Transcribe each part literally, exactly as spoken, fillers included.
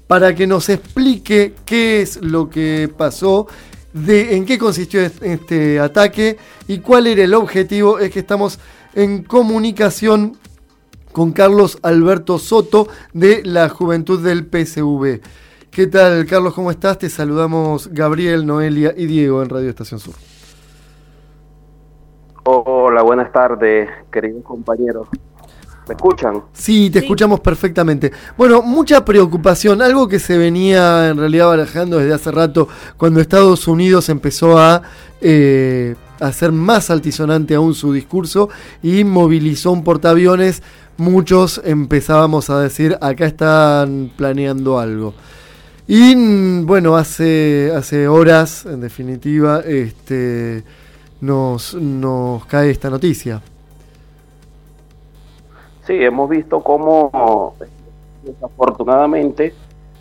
para que nos explique qué es lo que pasó, de en qué consistió este ataque y cuál era el objetivo. Es que estamos en comunicación con Carlos Alberto Soto de la Juventud del P S V. ¿Qué tal, Carlos? ¿Cómo estás? Te saludamos Gabriel, Noelia y Diego en Radio Estación Sur. Hola, buenas tardes, queridos compañeros. ¿Me escuchan? Sí, te sí. escuchamos perfectamente. Bueno, mucha preocupación, algo que se venía en realidad barajando desde hace rato, cuando Estados Unidos empezó a eh, hacer más altisonante aún su discurso y movilizó un portaaviones. Muchos empezábamos a decir, acá están planeando algo. Y bueno, hace, hace horas, en definitiva, este... Nos, nos cae esta noticia. Sí, hemos visto cómo desafortunadamente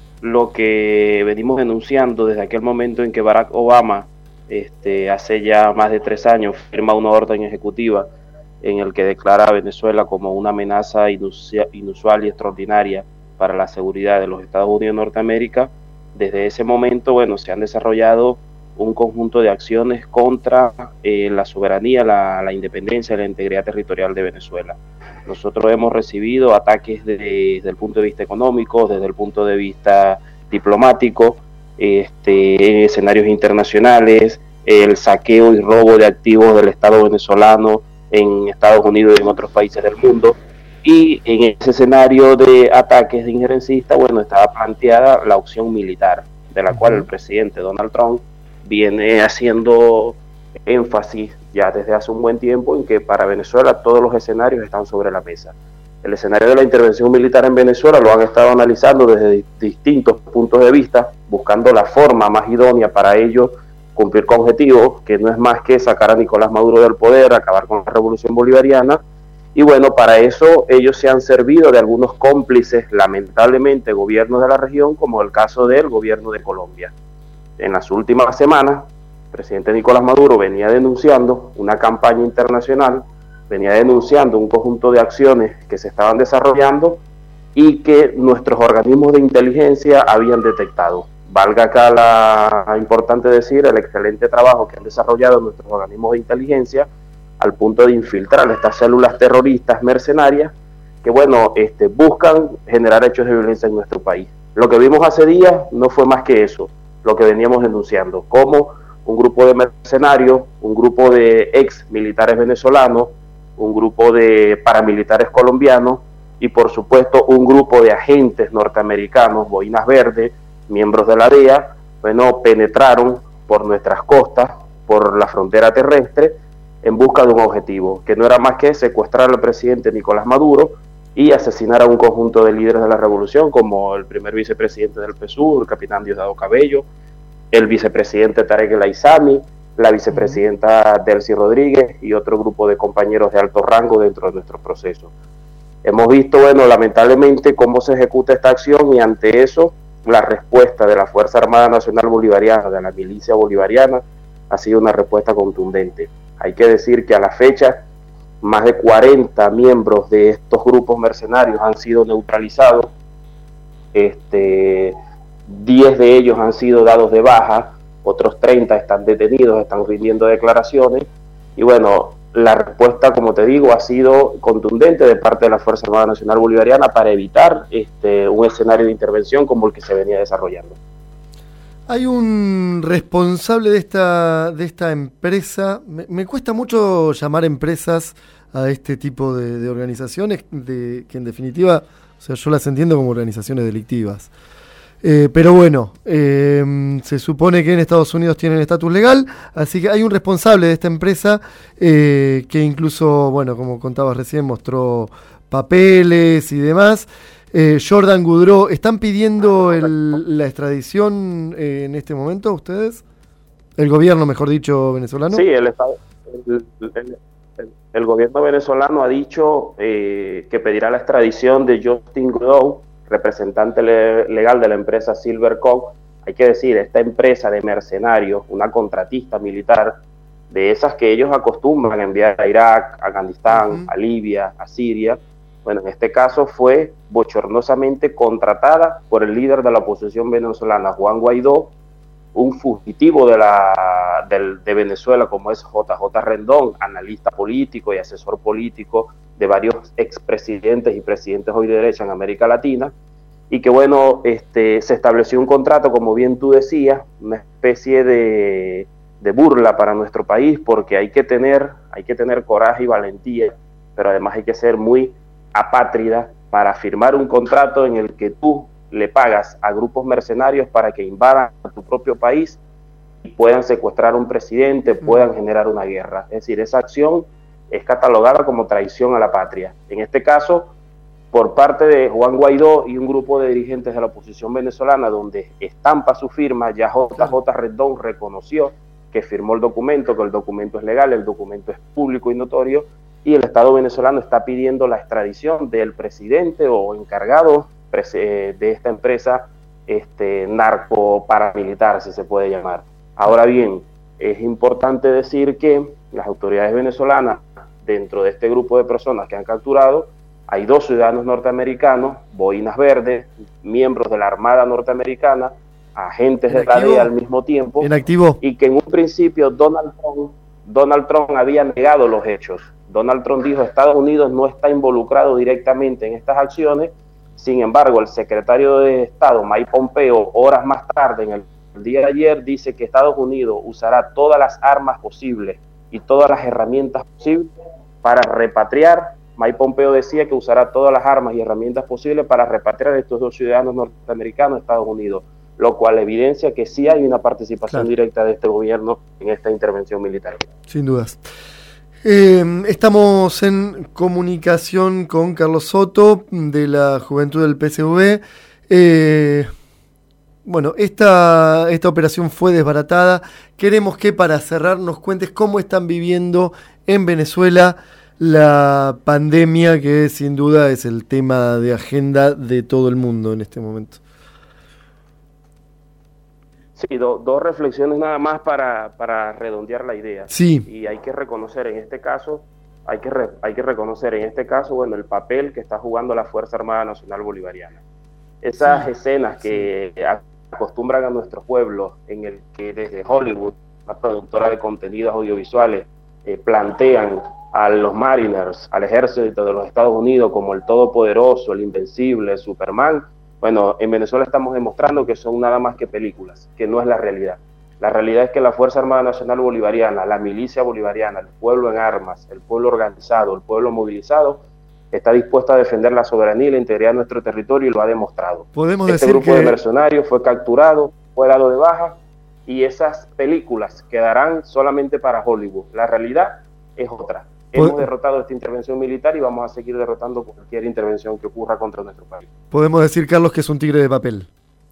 lo que venimos denunciando desde aquel momento en que Barack Obama este, hace ya más de tres años firma una orden ejecutiva en el que declara a Venezuela como una amenaza inusual y extraordinaria para la seguridad de los Estados Unidos de Norteamérica. Desde ese momento, bueno, se han desarrollado un conjunto de acciones contra eh, la soberanía, la, la independencia y la integridad territorial de Venezuela. Nosotros hemos recibido ataques de, desde el punto de vista económico, desde el punto de vista diplomático, este, en escenarios internacionales, el saqueo y robo de activos del Estado venezolano en Estados Unidos y en otros países del mundo. Y en ese escenario de ataques de injerencistas, bueno, estaba planteada la opción militar, de la cual el presidente Donald Trump viene haciendo énfasis ya desde hace un buen tiempo en que para Venezuela todos los escenarios están sobre la mesa. El escenario de la intervención militar en Venezuela lo han estado analizando desde distintos puntos de vista, buscando la forma más idónea para ello cumplir con objetivos, que no es más que sacar a Nicolás Maduro del poder, acabar con la revolución bolivariana. Y bueno, para eso ellos se han servido de algunos cómplices, lamentablemente, gobiernos de la región, como el caso del gobierno de Colombia. En las últimas semanas, el presidente Nicolás Maduro venía denunciando una campaña internacional, venía denunciando un conjunto de acciones que se estaban desarrollando y que nuestros organismos de inteligencia habían detectado. Valga acá la importante decir el excelente trabajo que han desarrollado nuestros organismos de inteligencia al punto de infiltrar estas células terroristas mercenarias que, bueno, este, buscan generar hechos de violencia en nuestro país. Lo que vimos hace días no fue más que eso, lo que veníamos denunciando, como un grupo de mercenarios, un grupo de ex militares venezolanos, un grupo de paramilitares colombianos y por supuesto un grupo de agentes norteamericanos, boinas verdes, miembros de la D E A, bueno, penetraron por nuestras costas, por la frontera terrestre, en busca de un objetivo, que no era más que secuestrar al presidente Nicolás Maduro y asesinar a un conjunto de líderes de la revolución, como el primer vicepresidente del P S U, el capitán Diosdado Cabello, el vicepresidente Tarek El Aizami, la vicepresidenta Delcy Rodríguez y otro grupo de compañeros de alto rango dentro de nuestro proceso. Hemos visto, bueno, lamentablemente cómo se ejecuta esta acción y ante eso la respuesta de la Fuerza Armada Nacional Bolivariana, de la milicia bolivariana, ha sido una respuesta contundente. Hay que decir que a la fecha más de cuarenta miembros de estos grupos mercenarios han sido neutralizados, este, diez de ellos han sido dados de baja, otros treinta están detenidos, están rindiendo declaraciones, y bueno, la respuesta, como te digo, ha sido contundente de parte de la Fuerza Armada Nacional Bolivariana para evitar este, un escenario de intervención como el que se venía desarrollando. Hay un responsable de esta de esta empresa. Me, me cuesta mucho llamar empresas a este tipo de, de organizaciones, de, que en definitiva, o sea, yo las entiendo como organizaciones delictivas. Eh, pero bueno, eh, se supone que en Estados Unidos tienen estatus legal, así que hay un responsable de esta empresa eh, que incluso, bueno, como contabas recién, mostró papeles y demás. Eh, Jordan Goudreau, ¿están pidiendo el, la extradición eh, en este momento ustedes? ¿El gobierno, mejor dicho, venezolano? Sí, el, estado, el, el, el, el gobierno venezolano ha dicho eh, que pedirá la extradición de Justin Goudreau, representante le, legal de la empresa Silvercoat. Hay que decir, esta empresa de mercenarios, una contratista militar, de esas que ellos acostumbran a enviar a Irak, a Afganistán, uh-huh. a Libia, a Siria, Bueno, en este caso fue bochornosamente contratada por el líder de la oposición venezolana, Juan Guaidó, un fugitivo de, la, de, de Venezuela como es J J Rendón, analista político y asesor político de varios expresidentes y presidentes hoy de derecha en América Latina, y que bueno, este, se estableció un contrato, como bien tú decías, una especie de, de burla para nuestro país, porque hay que tener, hay que tener coraje y valentía, pero además hay que ser muy apátrida para firmar un contrato en el que tú le pagas a grupos mercenarios para que invadan a tu propio país y puedan secuestrar a un presidente, puedan generar una guerra. Es decir, esa acción es catalogada como traición a la patria. En este caso, por parte de Juan Guaidó y un grupo de dirigentes de la oposición venezolana, donde estampa su firma, ya J J Rendón reconoció que firmó el documento, que el documento es legal, el documento es público y notorio, y el Estado venezolano está pidiendo la extradición del presidente o encargado de esta empresa este, narco-paramilitar, si se puede llamar. Ahora bien, es importante decir que las autoridades venezolanas, dentro de este grupo de personas que han capturado, hay dos ciudadanos norteamericanos, boinas verdes, miembros de la Armada norteamericana, agentes de la D E A al mismo tiempo, en activo, y que en un principio Donald Trump, Donald Trump había negado los hechos. Donald Trump dijo: Estados Unidos no está involucrado directamente en estas acciones. Sin embargo, el secretario de Estado, Mike Pompeo, horas más tarde, en el, el día de ayer, dice que Estados Unidos usará todas las armas posibles y todas las herramientas posibles para repatriar. Mike Pompeo decía que usará todas las armas y herramientas posibles para repatriar a estos dos ciudadanos norteamericanos a Estados Unidos, lo cual evidencia que sí hay una participación claro. directa de este gobierno en esta intervención militar. Sin dudas. Eh, estamos en comunicación con Carlos Soto, de la Juventud del P S V. Eh, bueno, esta, esta operación fue desbaratada. Queremos que, para cerrar, nos cuentes cómo están viviendo en Venezuela la pandemia, que sin duda es el tema de agenda de todo el mundo en este momento. Sí, do, dos reflexiones nada más para, para redondear la idea. Sí. Y hay que reconocer en este caso, hay que, re, hay que reconocer en este caso, bueno, el papel que está jugando la Fuerza Armada Nacional Bolivariana. Esas sí, escenas que sí. acostumbran a nuestro pueblo, en el que desde Hollywood, la productora de contenidos audiovisuales, eh, plantean a los Mariners, al ejército de los Estados Unidos como el todopoderoso, el invencible, el Superman. Bueno, en Venezuela estamos demostrando que son nada más que películas, que no es la realidad. La realidad es que la Fuerza Armada Nacional Bolivariana, la milicia bolivariana, el pueblo en armas, el pueblo organizado, el pueblo movilizado, está dispuesto a defender la soberanía y la integridad de nuestro territorio, y lo ha demostrado. Podemos este decir grupo que... de mercenarios fue capturado, fue dado de baja, y esas películas quedarán solamente para Hollywood. La realidad es otra. Hemos derrotado esta intervención militar y vamos a seguir derrotando cualquier intervención que ocurra contra nuestro país. Podemos decir, Carlos, que es un tigre de papel.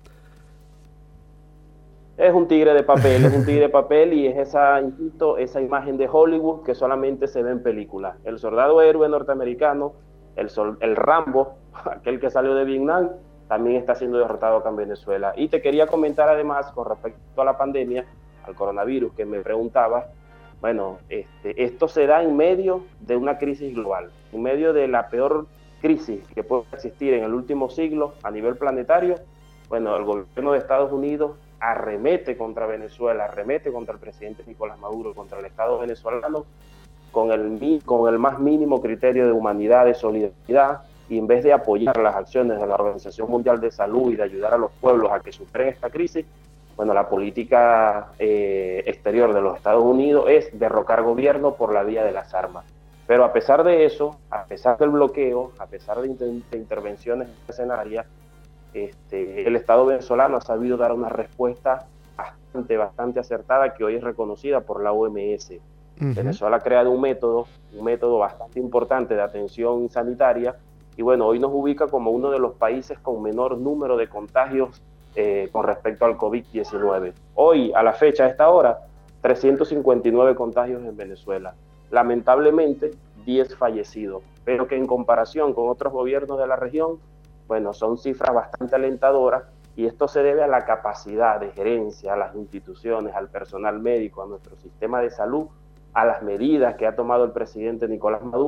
Es un tigre de papel, es un tigre de papel y es esa, insisto, esa imagen de Hollywood que solamente se ve en películas. El soldado héroe norteamericano, el, sol, el Rambo, aquel que salió de Vietnam, también está siendo derrotado acá en Venezuela. Y te quería comentar además con respecto a la pandemia, al coronavirus que me preguntabas. Bueno, este, esto se da en medio de una crisis global, en medio de la peor crisis que puede existir en el último siglo a nivel planetario. Bueno, el gobierno de Estados Unidos arremete contra Venezuela, arremete contra el presidente Nicolás Maduro, contra el Estado venezolano, con el, con el más mínimo criterio de humanidad, de solidaridad, y en vez de apoyar las acciones de la Organización Mundial de Salud y de ayudar a los pueblos a que superen esta crisis, bueno, la política eh, exterior de los Estados Unidos es derrocar gobierno por la vía de las armas. Pero a pesar de eso, a pesar del bloqueo, a pesar de, inter de intervenciones mercenarias, este, el Estado venezolano ha sabido dar una respuesta bastante, bastante acertada, que hoy es reconocida por la O M S. Uh-huh. Venezuela ha creado un método, un método bastante importante de atención sanitaria, y bueno, hoy nos ubica como uno de los países con menor número de contagios Eh, con respecto al COVID diecinueve. Hoy, a la fecha, a esta hora, trescientos cincuenta y nueve contagios en Venezuela. Lamentablemente, diez fallecidos, pero que en comparación con otros gobiernos de la región, bueno, son cifras bastante alentadoras, y esto se debe a la capacidad de gerencia, a las instituciones, al personal médico, a nuestro sistema de salud, a las medidas que ha tomado el presidente Nicolás Maduro,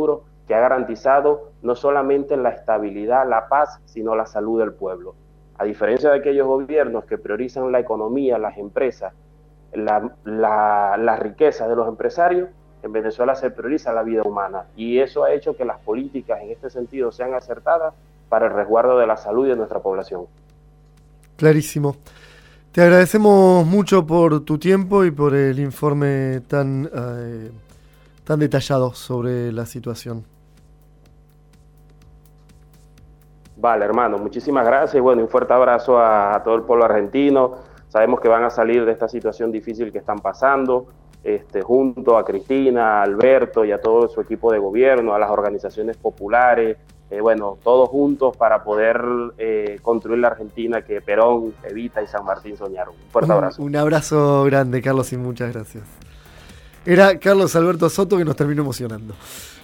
que ha garantizado no solamente la estabilidad, la paz, sino la salud del pueblo. A diferencia de aquellos gobiernos que priorizan la economía, las empresas, la, la, la riqueza de los empresarios, en Venezuela se prioriza la vida humana, y eso ha hecho que las políticas en este sentido sean acertadas para el resguardo de la salud de nuestra población. Clarísimo. Te agradecemos mucho por tu tiempo y por el informe tan, eh, tan detallado sobre la situación. Vale, hermano, muchísimas gracias y bueno, un fuerte abrazo a, a todo el pueblo argentino. Sabemos que van a salir de esta situación difícil que están pasando, este, junto a Cristina, a Alberto y a todo su equipo de gobierno, a las organizaciones populares, eh, bueno, todos juntos para poder eh, construir la Argentina que Perón, Evita y San Martín soñaron. Un fuerte abrazo. Un, un abrazo grande, Carlos, y muchas gracias. Era Carlos Alberto Soto, que nos terminó emocionando.